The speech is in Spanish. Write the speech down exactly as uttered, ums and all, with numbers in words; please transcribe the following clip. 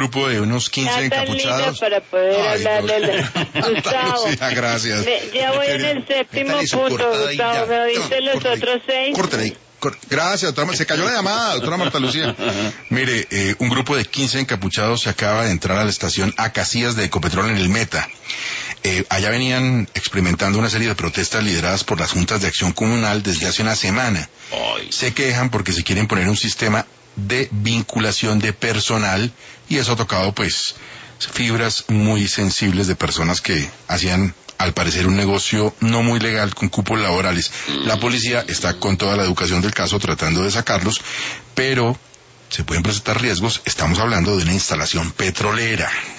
grupo de unos quince encapuchados. Para poder Ay, hablarle no. a Gustavo. Lucía, gracias. Me- ya voy en el séptimo Métale su punto, cortada ahí Gustavo. ya. ¿Me oíste No, los córtale. otros seis? Córtale ahí. Cor- Gracias, doctora. Mar- Se cayó la llamada, doctora Marta Lucía. Mire, eh, un grupo de quince encapuchados se acaba de entrar a la estación Acacias de Ecopetrol en el Meta. Eh, allá venían experimentando una serie de protestas lideradas por las juntas de acción comunal desde hace una semana. Ay. Se quejan porque se quieren poner un sistema de vinculación de personal y eso ha tocado pues fibras muy sensibles de personas que hacían al parecer un negocio no muy legal con cupos laborales. La policía está con toda la educación del caso tratando de sacarlos, pero se pueden presentar riesgos. Estamos hablando de una instalación petrolera.